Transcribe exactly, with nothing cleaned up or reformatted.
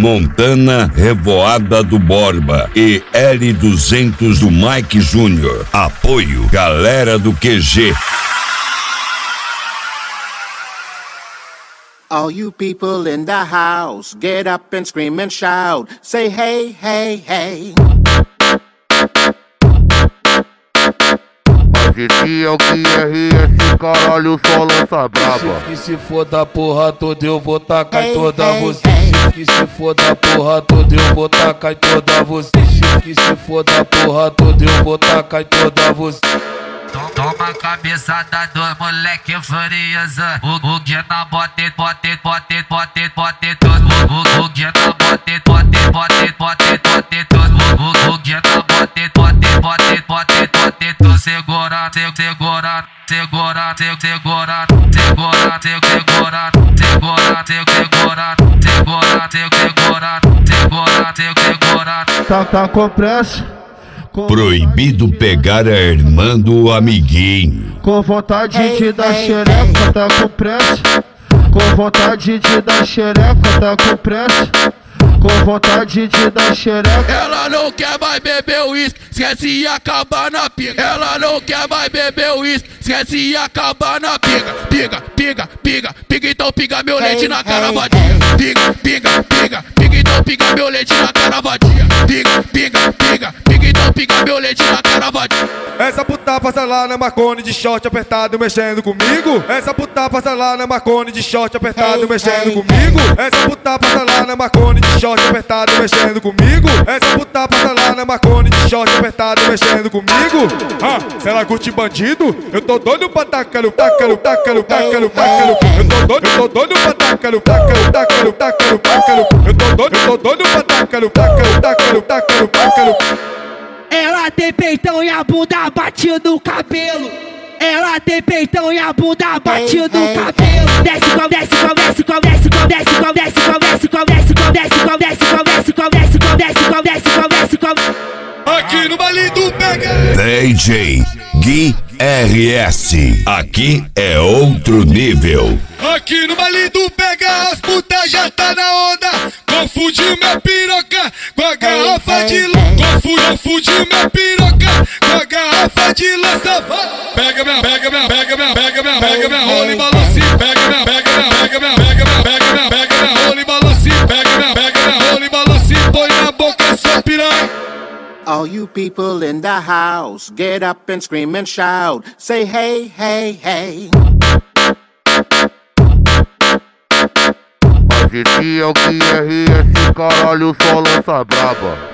Montana Revoada do Borba e L duzentos do Mike Júnior. Apoio galera do Q G. All you people in the house, get up and scream and shout. Say hey, hey, hey. Mas esse é o Q R S, caralho, só lança braba. Que se for da porra toda eu vou tacar em toda Hey, você. hey, Que se for da porra toda eu vou tacar em toda você. Que se for da porra toda eu vou tacar em toda você. Toma a cabeçada do moleque furioso. O, o dia na bote, bote, bote, bote, bote todo. O, o dia na bote, bote, bote, bote, bote todo. O, o dia na bote, bote, bote, bote, bote todo. Segura, se- segura, segura, se- segura, segura, se- segura, segura, se- segura, segura, se- segura, segura, se- segura. Tá, tá com pressa? Com Proibido pegar a irmã do amiguinho. Com vontade de dar xereca, tá com pressa. Com vontade de dar xereca, tá com pressa. Com vontade de dar xereca. Ela não quer mais beber uísque, esquece e acabar na pica. Ela não quer mais beber uísque, esquece e acabar na pica. Piga, piga, piga, piga então piga meu leite na cara vadia. Piga, piga, piga, piga então piga meu leite na cara vadia. Piga, piga, piga, piga então piga meu leite na cara vadia. Essa puta passa lá na Marconi de short apertado mexendo comigo. Essa puta passa lá na Marconi de short apertado mexendo comigo. Essa puta passa lá na Marconi de short apertado mexendo comigo. Essa puta passa lá na Marconi de short apertado mexendo comigo. Ah, se ela curte bandido, eu tô doido pra tacar-lhe, tacar-lhe, tacar-lhe, tacar-lhe, tacar-lhe. Eu tô doido, eu tô doido pra tacar-lhe, tacar-lhe, tacar-lhe, tacar-lhe, tacar-lhe. Eu tô doido, eu tô doido pra tacar-lhe, tacar-lhe, tacar-lhe, tacar-lhe, tacar-lhe. Ela tem peitão e a bunda bate no cabelo. Ela tem peitão e a bunda bate no cabelo. Desce, com, desce, com, desce, com, desce, com, desce, com, desce, com, desce, com, desce, com, desce, com, desce, com, desce, com, desce, com, desce, com, desce, com, desce, com. Aqui no baile do Pega. D J Gui R S. Aqui é outro nível. Aqui no baile do Pega, as putas já tá na onda. Confundiu minha piroca com a garrafa de lança. Confundiu minha piroca com a garrafa de lança. Pega minha, pega minha, pega minha, pega minha, pega minha rola e balance. Pega minha, pega minha, pega minha, pega minha, pega minha, pega minha rola e balance. Pega minha, pega minha rola e balance. Põe na boca sua piranha. All you people in the house, get up and scream and shout. Say hey, hey, hey. Mas esse é o Q R S, caralho, só lança braba.